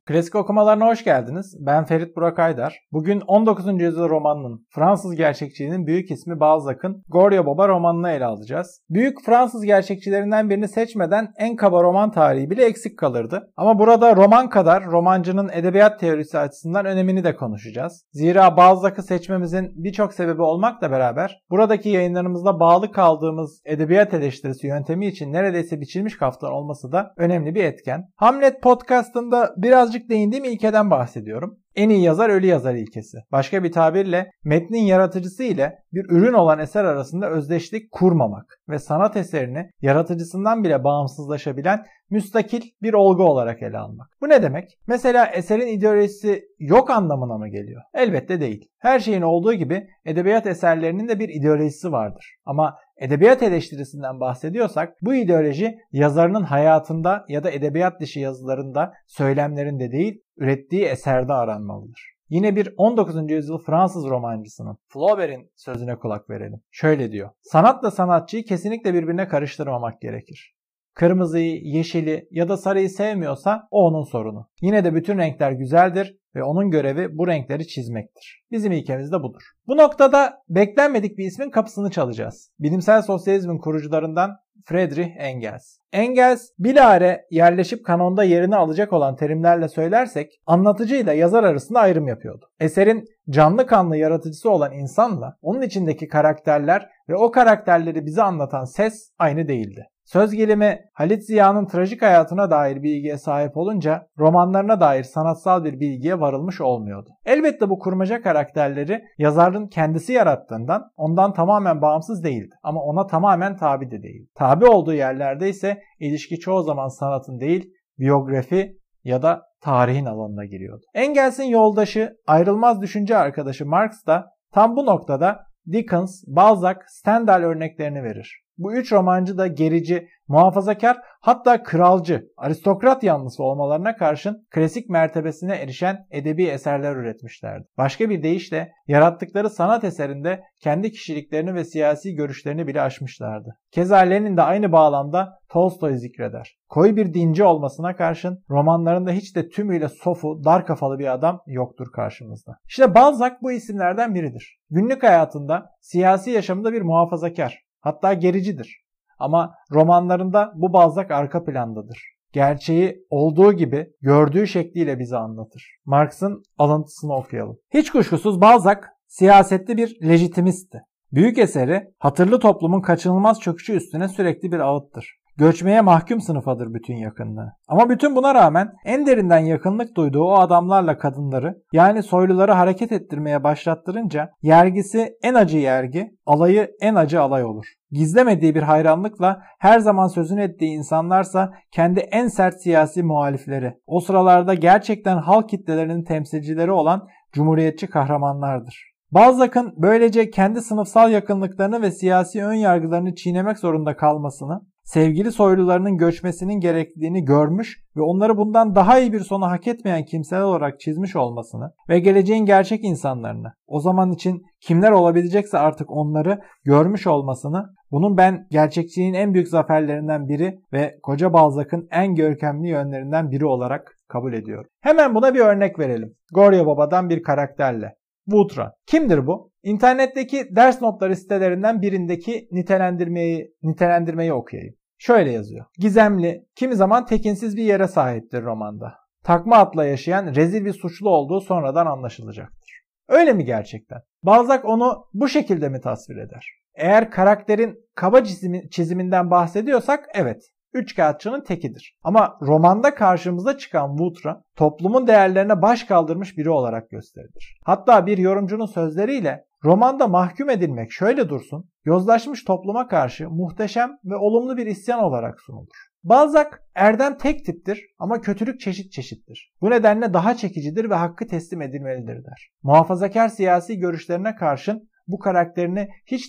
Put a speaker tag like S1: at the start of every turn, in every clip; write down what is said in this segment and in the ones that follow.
S1: Klasik okumalarına hoş geldiniz. Ben Ferit Burak Aydar. Bugün 19. yüzyıl romanının Fransız gerçekçiliğinin büyük ismi Balzac'ın Goryo Baba romanını ele alacağız. Büyük Fransız gerçekçilerinden birini seçmeden en kaba roman tarihi bile eksik kalırdı. Ama burada roman kadar romancının edebiyat teorisi açısından önemini de konuşacağız. Zira Balzac'ı seçmemizin birçok sebebi olmakla beraber buradaki yayınlarımızda bağlı kaldığımız edebiyat eleştirisi yöntemi için neredeyse biçilmiş kaftan olması da önemli bir etken. Hamlet podcastında birazcık değindiğim ilkeden bahsediyorum. En iyi yazar ölü yazar ilkesi. Başka bir tabirle metnin yaratıcısı ile bir ürün olan eser arasında özdeşlik kurmamak ve sanat eserini yaratıcısından bile bağımsızlaşabilen müstakil bir olgu olarak ele almak. Bu ne demek? Mesela eserin ideolojisi yok anlamına mı geliyor? Elbette değil. Her şeyin olduğu gibi edebiyat eserlerinin de bir ideolojisi vardır. Ama edebiyat eleştirisinden bahsediyorsak bu ideoloji yazarının hayatında ya da edebiyat dışı yazılarında, söylemlerinde değil, ürettiği eserde aranmalıdır. Yine bir 19. yüzyıl Fransız romancısının Flaubert'in sözüne kulak verelim. Şöyle diyor: sanatla sanatçıyı kesinlikle birbirine karıştırmamak gerekir. Kırmızıyı, yeşili ya da sarıyı sevmiyorsa o onun sorunu. Yine de bütün renkler güzeldir ve onun görevi bu renkleri çizmektir. Bizim ilkemiz de budur. Bu noktada beklenmedik bir ismin kapısını çalacağız. Bilimsel sosyalizmin kurucularından Friedrich Engels. Engels bilahare yerleşip kanonda yerini alacak olan terimlerle söylersek anlatıcıyla yazar arasında ayrım yapıyordu. Eserin canlı kanlı yaratıcısı olan insanla onun içindeki karakterler ve o karakterleri bize anlatan ses aynı değildi. Söz gelimi Halit Ziya'nın trajik hayatına dair bilgiye sahip olunca romanlarına dair sanatsal bir bilgiye varılmış olmuyordu. Elbette bu kurmaca karakterleri yazarın kendisi yarattığından ondan tamamen bağımsız değildi. Ama ona tamamen tabi de değil. Tabi olduğu yerlerde ise ilişki çoğu zaman sanatın değil, biyografi ya da tarihin alanına giriyordu. Engels'in yoldaşı, ayrılmaz düşünce arkadaşı Marx da tam bu noktada Dickens, Balzac, Stendhal örneklerini verir. Bu üç romancı da gerici, muhafazakar, hatta kralcı, aristokrat yanlısı olmalarına karşın klasik mertebesine erişen edebi eserler üretmişlerdi. Başka bir deyişle yarattıkları sanat eserinde kendi kişiliklerini ve siyasi görüşlerini bile aşmışlardı. Keza Lenin de aynı bağlamda Tolstoy zikreder. Koyu bir dinci olmasına karşın romanlarında hiç de tümüyle sofu, dar kafalı bir adam yoktur karşımızda. İşte Balzac bu isimlerden biridir. Günlük hayatında, siyasi yaşamında bir muhafazakar, hatta gericidir. Ama romanlarında bu Balzac arka plandadır. Gerçeği olduğu gibi gördüğü şekliyle bize anlatır. Marx'ın alıntısını okuyalım. Hiç kuşkusuz Balzac siyasette bir lejitimistti. Büyük eseri hatırlı toplumun kaçınılmaz çöküşü üstüne sürekli bir ağıttır. Göçmeye mahkum sınıfadır bütün yakınlığı. Ama bütün buna rağmen en derinden yakınlık duyduğu o adamlarla kadınları, yani soyluları hareket ettirmeye başlattırınca yergisi en acı yergi, alayı en acı alay olur. Gizlemediği bir hayranlıkla her zaman sözünü ettiği insanlarsa kendi en sert siyasi muhalifleri. O sıralarda gerçekten halk kitlelerinin temsilcileri olan cumhuriyetçi kahramanlardır. Balzac'ın böylece kendi sınıfsal yakınlıklarını ve siyasi önyargılarını çiğnemek zorunda kalmasını, sevgili soylularının göçmesinin gerekliliğini görmüş ve onları bundan daha iyi bir sonu hak etmeyen kimseler olarak çizmiş olmasını ve geleceğin gerçek insanlarını, o zaman için kimler olabilecekse artık onları görmüş olmasını, bunun ben gerçekçiliğin en büyük zaferlerinden biri ve koca Balzac'ın en görkemli yönlerinden biri olarak kabul ediyorum. Hemen buna bir örnek verelim. Goryo Baba'dan bir karakterle. Vautrin. Kimdir bu? İnternetteki ders notları sitelerinden birindeki nitelendirmeyi okuyayım. Şöyle yazıyor. Gizemli, kimi zaman tekinsiz bir yere sahiptir romanda. Takma adla yaşayan rezil bir suçlu olduğu sonradan anlaşılacaktır. Öyle mi gerçekten? Balzac onu bu şekilde mi tasvir eder? Eğer karakterin kaba çiziminden bahsediyorsak evet. Üçkağıtçının tekidir. Ama romanda karşımıza çıkan Vautrin toplumun değerlerine baş kaldırmış biri olarak gösterilir. Hatta bir yorumcunun sözleriyle romanda mahkum edilmek şöyle dursun, yozlaşmış topluma karşı muhteşem ve olumlu bir isyan olarak sunulur. Balzac erdem tek tiptir ama kötülük çeşit çeşittir. Bu nedenle daha çekicidir ve hakkı teslim edilmelidir der. Muhafazakar siyasi görüşlerine karşın bu karakterini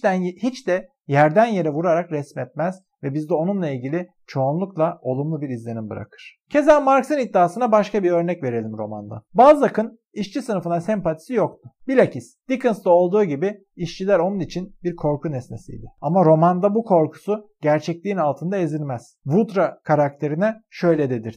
S1: hiç de yerden yere vurarak resmetmez ve bizde onunla ilgili çoğunlukla olumlu bir izlenim bırakır. Keza Marx'ın iddiasına başka bir örnek verelim romanda. Balzac'ın işçi sınıfına sempatisi yoktu. Bilakis Dickens'ta olduğu gibi işçiler onun için bir korku nesnesiydi. Ama romanda bu korkusu gerçekliğin altında ezilmez. Vautrin karakterine şöyle dedirtir.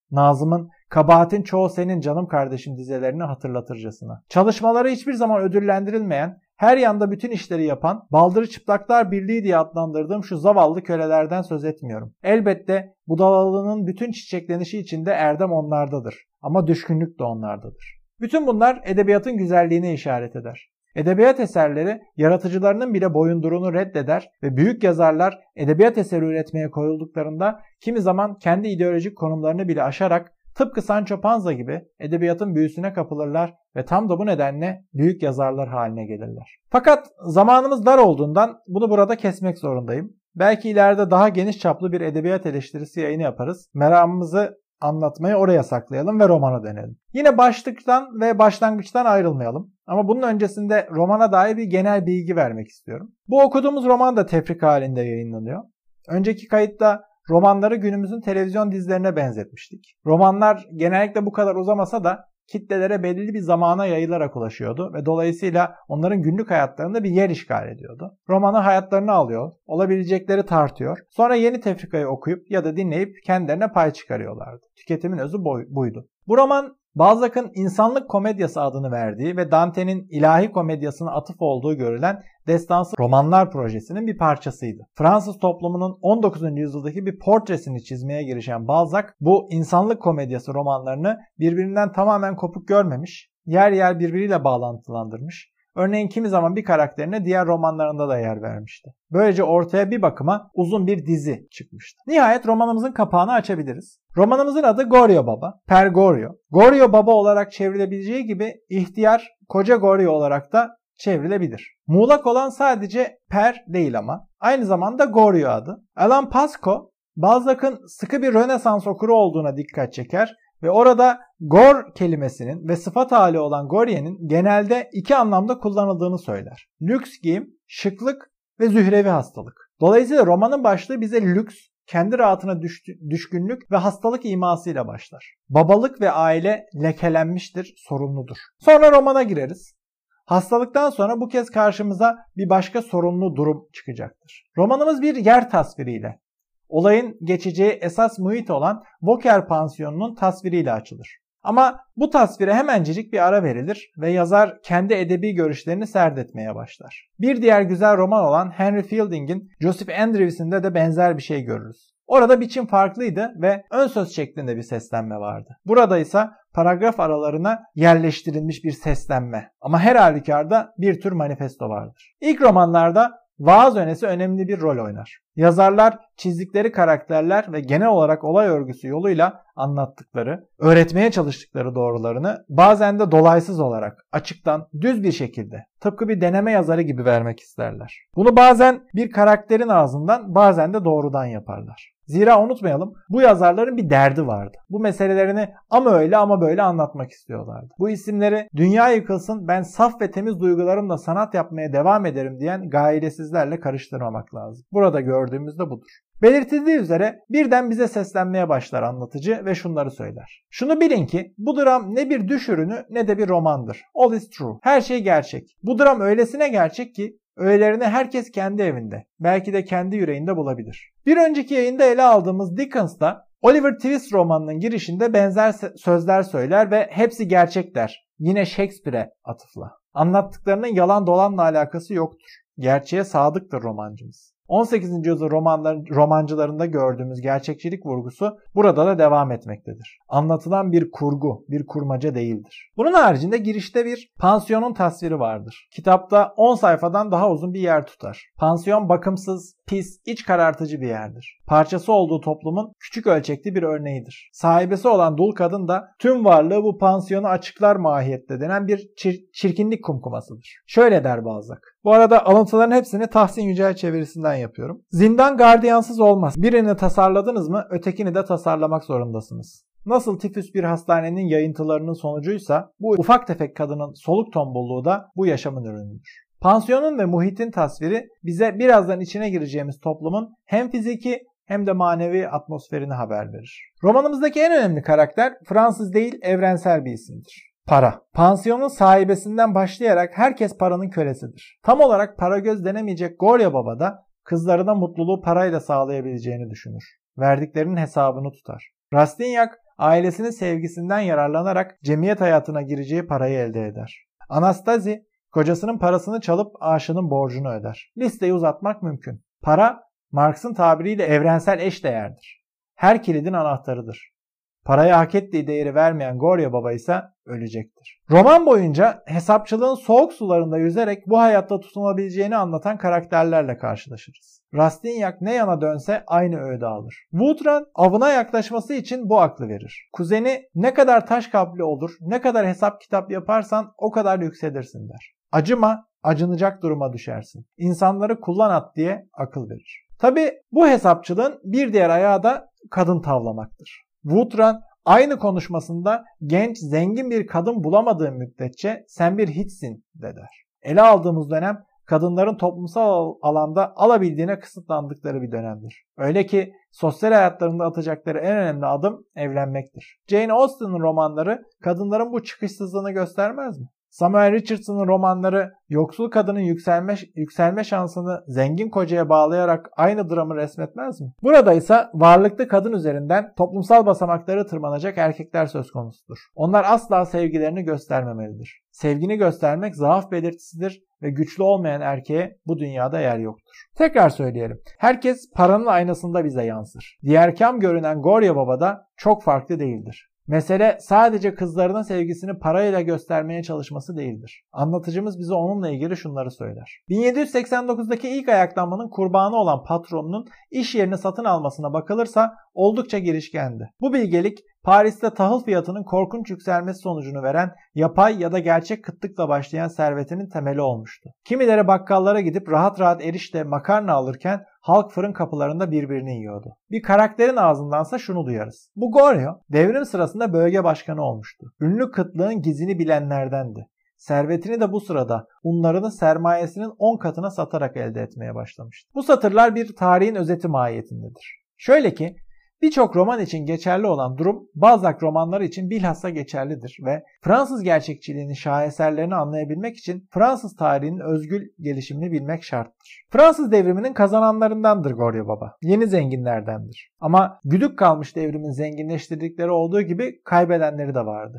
S1: Nazım'ın "Kabahatin çoğu senin canım kardeşim" dizelerini hatırlatırcasına. Çalışmaları hiçbir zaman ödüllendirilmeyen, her yanda bütün işleri yapan, Baldırı Çıplaklar Birliği diye adlandırdığım şu zavallı kölelerden söz etmiyorum. Elbette budalalığının bütün çiçeklenişi içinde erdem onlardadır. Ama düşkünlük de onlardadır. Bütün bunlar edebiyatın güzelliğine işaret eder. Edebiyat eserleri yaratıcılarının bile boyunduruğunu reddeder ve büyük yazarlar edebiyat eseri üretmeye koyulduklarında kimi zaman kendi ideolojik konumlarını bile aşarak tıpkı Sancho Panza gibi edebiyatın büyüsüne kapılırlar ve tam da bu nedenle büyük yazarlar haline gelirler. Fakat zamanımız dar olduğundan bunu burada kesmek zorundayım. Belki ileride daha geniş çaplı bir edebiyat eleştirisi yayını yaparız. Meramımızı anlatmayı oraya saklayalım ve romana dönelim. Yine başlıktan ve başlangıçtan ayrılmayalım. Ama bunun öncesinde romana dair bir genel bilgi vermek istiyorum. Bu okuduğumuz roman da tefrik halinde yayınlanıyor. Önceki kayıtta romanları günümüzün televizyon dizilerine benzetmiştik. Romanlar genellikle bu kadar uzamasa da kitlelere belirli bir zamana yayılarak ulaşıyordu ve dolayısıyla onların günlük hayatlarında bir yer işgal ediyordu. Romanı hayatlarını alıyor, olabilecekleri tartıyor. Sonra yeni tefrikayı okuyup ya da dinleyip kendilerine pay çıkarıyorlardı. Tüketimin özü buydu. Bu roman Balzac'ın insanlık komedyası adını verdiği ve Dante'nin ilahi komedyasına atıf olduğu görülen destansı romanlar projesinin bir parçasıydı. Fransız toplumunun 19. yüzyıldaki bir portresini çizmeye girişen Balzac bu insanlık komedyası romanlarını birbirinden tamamen kopuk görmemiş, yer yer birbiriyle bağlantılandırmış. Örneğin kimi zaman bir karakterine diğer romanlarında da yer vermişti. Böylece ortaya bir bakıma uzun bir dizi çıkmıştı. Nihayet romanımızın kapağını açabiliriz. Romanımızın adı Goryo Baba, Per Goryo. Goryo Baba olarak çevrilebileceği gibi ihtiyar koca Goryo olarak da çevrilebilir. Muğlak olan sadece Per değil ama aynı zamanda Goryo adı. Alain Pasco, Balzac'ın sıkı bir Rönesans okuru olduğuna dikkat çeker ve orada gor kelimesinin ve sıfat hali olan goryenin genelde iki anlamda kullanıldığını söyler. Lüks giyim, şıklık ve zührevi hastalık. Dolayısıyla romanın başlığı bize lüks, kendi rahatına düşkünlük ve hastalık imasıyla başlar. Babalık ve aile lekelenmiştir, sorunludur. Sonra romana gireriz. Hastalıktan sonra bu kez karşımıza bir başka sorunlu durum çıkacaktır. Romanımız bir yer tasviriyle, olayın geçeceği esas muhit olan Vauquer pansiyonunun tasviriyle açılır. Ama bu tasvire hemencecik bir ara verilir ve yazar kendi edebi görüşlerini serdetmeye başlar. Bir diğer güzel roman olan Henry Fielding'in Joseph Andrews'inde de benzer bir şey görürüz. Orada biçim farklıydı ve ön söz şeklinde bir seslenme vardı. Burada ise paragraf aralarına yerleştirilmiş bir seslenme. Ama her halükarda bir tür manifesto vardır. İlk romanlarda vaaz öğesi önemli bir rol oynar. Yazarlar çizdikleri karakterler ve genel olarak olay örgüsü yoluyla anlattıkları, öğretmeye çalıştıkları doğrularını bazen de dolaysız olarak, açıktan, düz bir şekilde, tıpkı bir deneme yazarı gibi vermek isterler. Bunu bazen bir karakterin ağzından, bazen de doğrudan yaparlar. Zira unutmayalım, bu yazarların bir derdi vardı. Bu meselelerini ama öyle ama böyle anlatmak istiyorlardı. Bu isimleri dünya yıkılsın ben saf ve temiz duygularımla sanat yapmaya devam ederim diyen gailesizlerle karıştırmamak lazım. Burada gördüğümüz de budur. Belirtildiği üzere birden bize seslenmeye başlar anlatıcı ve şunları söyler. Şunu bilin ki bu dram ne bir düş ürünü ne de bir romandır. All is true. Her şey gerçek. Bu dram öylesine gerçek ki öğelerini herkes kendi evinde, belki de kendi yüreğinde bulabilir. Bir önceki yayında ele aldığımız Dickens'ta Oliver Twist romanının girişinde benzer sözler söyler ve hepsi gerçek der. Yine Shakespeare'e atıfla. Anlattıklarının yalan dolanla alakası yoktur. Gerçeğe sadıktır romancımız. 18. yüzyıl romancılarında gördüğümüz gerçekçilik vurgusu burada da devam etmektedir. Anlatılan bir kurgu, bir kurmaca değildir. Bunun haricinde girişte bir pansiyonun tasviri vardır. Kitapta 10 sayfadan daha uzun bir yer tutar. Pansiyon bakımsız, pis, iç karartıcı bir yerdir. Parçası olduğu toplumun küçük ölçekli bir örneğidir. Sahibesi olan dul kadın da tüm varlığı bu pansiyonu açıklar mahiyette denen bir çirkinlik kumkumasıdır. Şöyle der Balzac. Bu arada alıntıların hepsini Tahsin Yücel çevirisinden yapıyorum. Zindan gardiyansız olmaz. Birini tasarladınız mı ötekini de tasarlamak zorundasınız. Nasıl tifüs bir hastanenin yayıntılarının sonucuysa bu ufak tefek kadının soluk tombulluğu da bu yaşamın ürünüdür. Pansiyonun ve muhitin tasviri bize birazdan içine gireceğimiz toplumun hem fiziki hem de manevi atmosferini haber verir. Romanımızdaki en önemli karakter Fransız değil evrensel bir isimdir. Para. Pansiyonun sahibesinden başlayarak herkes paranın kölesidir. Tam olarak para göz denemeyecek Goryo Baba da kızlarına mutluluğu parayla sağlayabileceğini düşünür. Verdiklerinin hesabını tutar. Rastignac ailesinin sevgisinden yararlanarak cemiyet hayatına gireceği parayı elde eder. Anastasie, kocasının parasını çalıp aşığının borcunu öder. Listeyi uzatmak mümkün. Para, Marx'ın tabiriyle evrensel eşdeğerdir. Her kilidin anahtarıdır. Paraya hak ettiği değeri vermeyen Gorya Baba ise ölecektir. Roman boyunca hesapçılığın soğuk sularında yüzerek bu hayatta tutunabileceğini anlatan karakterlerle karşılaşırız. Rastignac ne yana dönse aynı öğüdü alır. Vautrin avına yaklaşması için bu aklı verir. Kuzeni ne kadar taş kalpli olur, ne kadar hesap kitap yaparsan o kadar yükselirsin der. Acıma, acınacak duruma düşersin. İnsanları kullan at diye akıl verir. Tabi bu hesapçılığın bir diğer ayağı da kadın tavlamaktır. Vautrin aynı konuşmasında genç, zengin bir kadın bulamadığın müddetçe sen bir hiçsin de der. Ele aldığımız dönem kadınların toplumsal alanda alabildiğine kısıtlandıkları bir dönemdir. Öyle ki sosyal hayatlarında atacakları en önemli adım evlenmektir. Jane Austen'ın romanları kadınların bu çıkışsızlığını göstermez mi? Samuel Richardson'ın romanları yoksul kadının yükselme şansını zengin kocaya bağlayarak aynı dramı resmetmez mi? Burada ise varlıklı kadın üzerinden toplumsal basamakları tırmanacak erkekler söz konusudur. Onlar asla sevgilerini göstermemelidir. Sevgini göstermek zaaf belirtisidir ve güçlü olmayan erkeğe bu dünyada yer yoktur. Tekrar söyleyelim. Herkes paranın aynasında bize yansır. Diğerkam görünen Gorya Baba da çok farklı değildir. Mesele sadece kızlarının sevgisini parayla göstermeye çalışması değildir. Anlatıcımız bize onunla ilgili şunları söyler. 1789'daki ilk ayaklanmanın kurbanı olan patronunun iş yerini satın almasına bakılırsa oldukça girişkendi. Bu bilgelik Paris'te tahıl fiyatının korkunç yükselmesi sonucunu veren yapay ya da gerçek kıtlıkla başlayan servetinin temeli olmuştu. Kimileri bakkallara gidip rahat rahat erişte, makarna alırken halk fırın kapılarında birbirini yiyordu. Bir karakterin ağzındansa şunu duyarız. Bu Gorya devrim sırasında bölge başkanı olmuştu. Ünlü kıtlığın gizini bilenlerdendi. Servetini de bu sırada unlarını sermayesinin 10 katına satarak elde etmeye başlamıştı. Bu satırlar bir tarihin özeti mahiyetindedir. Şöyle ki birçok roman için geçerli olan durum Balzac romanları için bilhassa geçerlidir ve Fransız gerçekçiliğinin şaheserlerini anlayabilmek için Fransız tarihinin özgül gelişimini bilmek şarttır. Fransız devriminin kazananlarındandır Gorya Baba. Yeni zenginlerdendir. Ama güdük kalmış devrimin zenginleştirdikleri olduğu gibi kaybedenleri de vardı.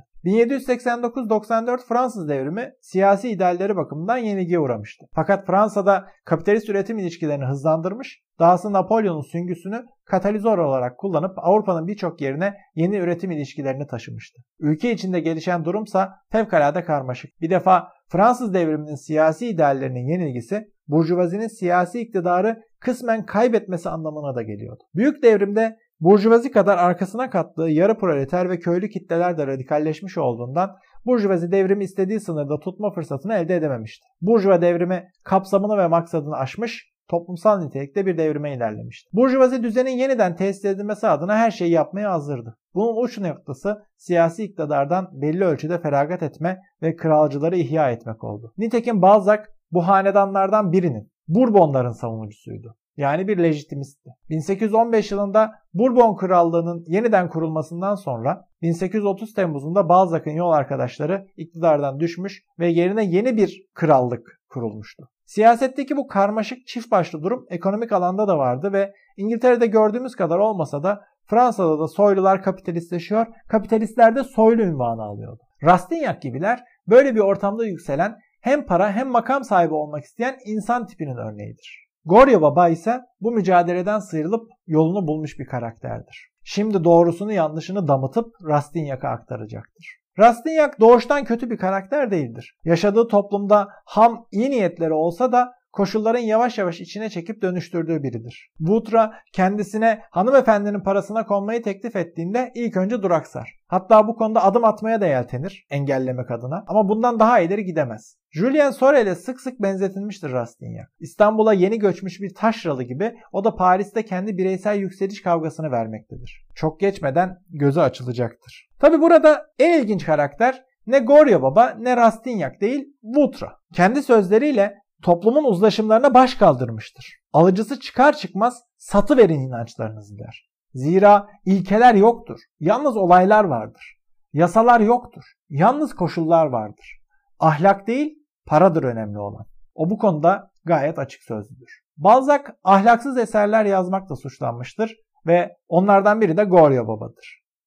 S1: 1789-94 Fransız devrimi siyasi idealleri bakımından yenilgiye uğramıştı. Fakat Fransa'da kapitalist üretim ilişkilerini hızlandırmış, dahası Napolyon'un süngüsünü katalizör olarak kullanıp Avrupa'nın birçok yerine yeni üretim ilişkilerini taşımıştı. Ülke içinde gelişen durumsa fevkalade karmaşık. Bir defa Fransız devriminin siyasi ideallerinin yenilgisi, burjuvazinin siyasi iktidarı kısmen kaybetmesi anlamına da geliyordu. Büyük devrimde burjuvazi kadar arkasına kattığı yarı proleter ve köylü kitleler de radikalleşmiş olduğundan burjuvazi devrimi istediği sınırda tutma fırsatını elde edememişti. Burjuva devrimi kapsamını ve maksadını aşmış, toplumsal nitelikte bir devrime ilerlemişti. Burjuvazi düzenin yeniden tesis edilmesi adına her şeyi yapmaya hazırdı. Bunun uç noktası siyasi iktidardan belli ölçüde feragat etme ve kralcıları ihya etmek oldu. Nitekim Balzac bu hanedanlardan birinin, Bourbonların savunucusuydu. Yani bir lejitimistti. 1815 yılında Bourbon Krallığı'nın yeniden kurulmasından sonra 1830 Temmuz'unda Balzac'ın yol arkadaşları iktidardan düşmüş ve yerine yeni bir krallık kurulmuştu. Siyasetteki bu karmaşık çift başlı durum ekonomik alanda da vardı ve İngiltere'de gördüğümüz kadar olmasa da Fransa'da da soylular kapitalistleşiyor, kapitalistler de soylu ünvanı alıyordu. Rastignac gibiler böyle bir ortamda yükselen hem para hem makam sahibi olmak isteyen insan tipinin örneğidir. Gorya Baba ise bu mücadeleden sıyrılıp yolunu bulmuş bir karakterdir. Şimdi doğrusunu yanlışını damıtıp Rastignac'a aktaracaktır. Rastignac doğuştan kötü bir karakter değildir. Yaşadığı toplumda ham iyi niyetleri olsa da koşulların yavaş yavaş içine çekip dönüştürdüğü biridir. Vautrin kendisine hanımefendinin parasına konmayı teklif ettiğinde ilk önce duraksar. Hatta bu konuda adım atmaya da yeltenir engellemek adına ama bundan daha ileri gidemez. Julien Sorel'e sık sık benzetilmiştir Rastignac. İstanbul'a yeni göçmüş bir taşralı gibi o da Paris'te kendi bireysel yükseliş kavgasını vermektedir. Çok geçmeden gözü açılacaktır. Tabi burada en ilginç karakter ne Gorya Baba ne Rastignac değil Vautrin. Kendi sözleriyle toplumun uzlaşımlarına baş kaldırmıştır. Alıcısı çıkar çıkmaz satıverin inançlarınızı der. Zira ilkeler yoktur. Yalnız olaylar vardır. Yasalar yoktur. Yalnız koşullar vardır. Ahlak değil, paradır önemli olan. O bu konuda gayet açık sözlüdür. Balzac ahlaksız eserler yazmakla suçlanmıştır ve onlardan biri de Gorya Baba'dır.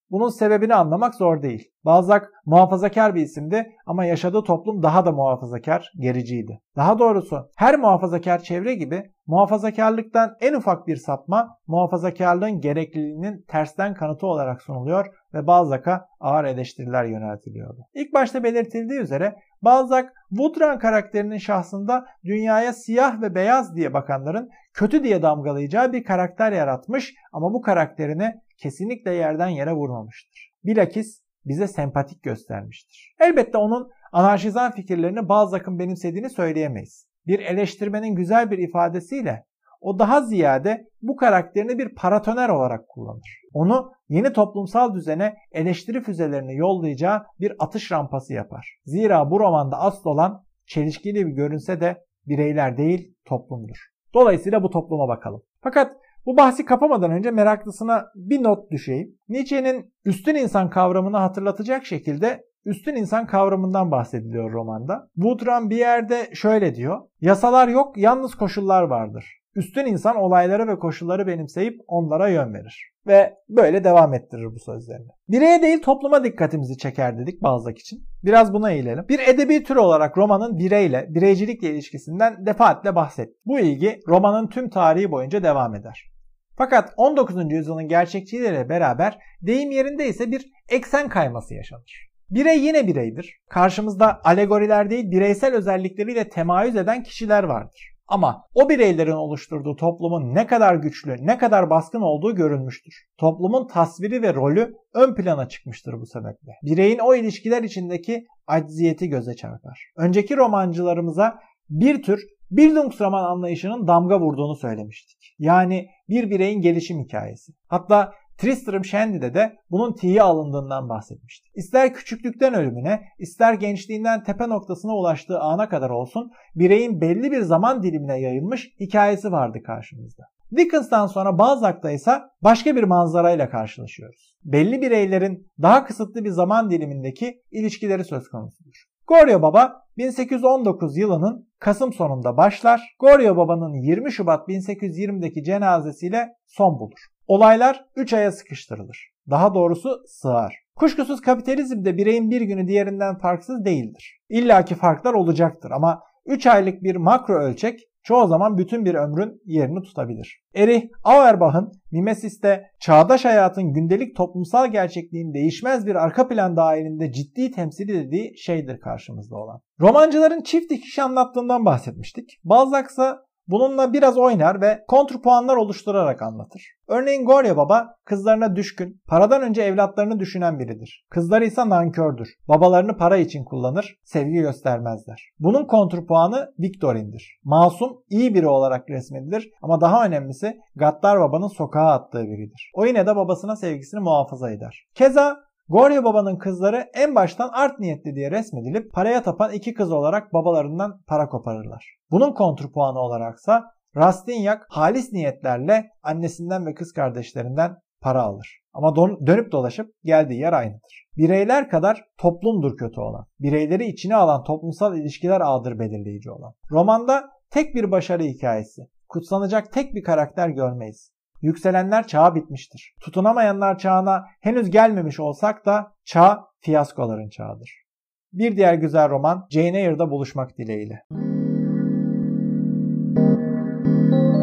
S1: Bunun sebebini anlamak zor değil. Balzac muhafazakar bir isimdi ama yaşadığı toplum daha da muhafazakar, gericiydi. Daha doğrusu her muhafazakar çevre gibi muhafazakarlıktan en ufak bir sapma muhafazakarlığın gerekliliğinin tersten kanıtı olarak sunuluyor ve Balzac'a ağır eleştiriler yöneltiliyordu. İlk başta belirtildiği üzere Balzac, Vautrin karakterinin şahsında dünyaya siyah ve beyaz diye bakanların kötü diye damgalayacağı bir karakter yaratmış ama bu karakterini kesinlikle yerden yere vurmamıştır. Bilakis bize sempatik göstermiştir. Elbette onun anarşizan fikirlerini Balzac'ın benimsediğini söyleyemeyiz. Bir eleştirmenin güzel bir ifadesiyle o daha ziyade bu karakterini bir paratoner olarak kullanır. Onu yeni toplumsal düzene eleştiri füzelerini yollayacağı bir atış rampası yapar. Zira bu romanda asıl olan çelişkili bir görünse de bireyler değil toplumdur. Dolayısıyla bu topluma bakalım. Fakat bu bahsi kapamadan önce meraklısına bir not düşeyim. Nietzsche'nin üstün insan kavramını hatırlatacak şekilde üstün insan kavramından bahsediliyor romanda. Vautrin bir yerde şöyle diyor: "Yasalar yok, yalnız koşullar vardır. Üstün insan olayları ve koşulları benimseyip onlara yön verir." Ve böyle devam ettirir bu sözlerini. Bireye değil topluma dikkatimizi çeker dedik Balzac için. Biraz buna eğilelim. Bir edebi tür olarak romanın bireyle, bireycilikle ilişkisinden defaatle bahsettik. Bu ilgi romanın tüm tarihi boyunca devam eder. Fakat 19. yüzyılın gerçekçiliğiyle beraber deyim yerinde ise bir eksen kayması yaşanır. Birey yine bireydir. Karşımızda alegoriler değil bireysel özellikleriyle temayüz eden kişiler vardır. Ama o bireylerin oluşturduğu toplumun ne kadar güçlü, ne kadar baskın olduğu görülmüştür. Toplumun tasviri ve rolü ön plana çıkmıştır bu sebeple. Bireyin o ilişkiler içindeki acziyeti göze çarpar. Önceki romancılarımıza bir tür Bildungsroman anlayışının damga vurduğunu söylemiştik. Yani bir bireyin gelişim hikayesi. Hatta Tristram Shandy'de de bunun tiye alındığından bahsetmiştik. İster küçüklükten ölümüne, ister gençliğinden tepe noktasına ulaştığı ana kadar olsun bireyin belli bir zaman dilimine yayılmış hikayesi vardı karşımızda. Dickens'tan sonra Balzac'ta ise başka bir manzarayla karşılaşıyoruz. Belli bireylerin daha kısıtlı bir zaman dilimindeki ilişkileri söz konusudur. Goryo Baba 1819 yılının Kasım sonunda başlar. Goryo Baba'nın 20 Şubat 1820'deki cenazesiyle son bulur. Olaylar 3 aya sıkıştırılır. Daha doğrusu sığar. Kuşkusuz kapitalizmde bireyin bir günü diğerinden farksız değildir. İllaki farklar olacaktır ama 3 aylık bir makro ölçek çoğu zaman bütün bir ömrün yerini tutabilir. Erich Auerbach'ın Mimesis'te çağdaş hayatın gündelik toplumsal gerçekliğin değişmez bir arka plan dahilinde ciddi temsili dediği şeydir karşımızda olan. Romancıların çift dikiş anlattığından bahsetmiştik. Balzac ise bununla biraz oynar ve kontrpuanlar oluşturarak anlatır. Örneğin Goryo Baba kızlarına düşkün, paradan önce evlatlarını düşünen biridir. Kızları ise nankördür. Babalarını para için kullanır, sevgi göstermezler. Bunun kontrpuanı Victorin'dir. Masum, iyi biri olarak resmedilir ama daha önemlisi gaddar babanın sokağa attığı biridir. O yine de babasına sevgisini muhafaza eder. Keza Goryo Baba'nın kızları en baştan art niyetli diye resmedilip paraya tapan iki kız olarak babalarından para koparırlar. Bunun kontrpuanı olaraksa Rastignac halis niyetlerle annesinden ve kız kardeşlerinden para alır. Ama dönüp dolaşıp geldiği yer aynıdır. Bireyler kadar toplumdur kötü olan. Bireyleri içine alan toplumsal ilişkiler ağıdır belirleyici olan. Romanda tek bir başarı hikayesi, kutsanacak tek bir karakter görmeyiz. Yükselenler çağı bitmiştir. Tutunamayanlar çağına henüz gelmemiş olsak da çağ fiyaskoların çağıdır. Bir diğer güzel roman Jane Eyre'da buluşmak dileğiyle.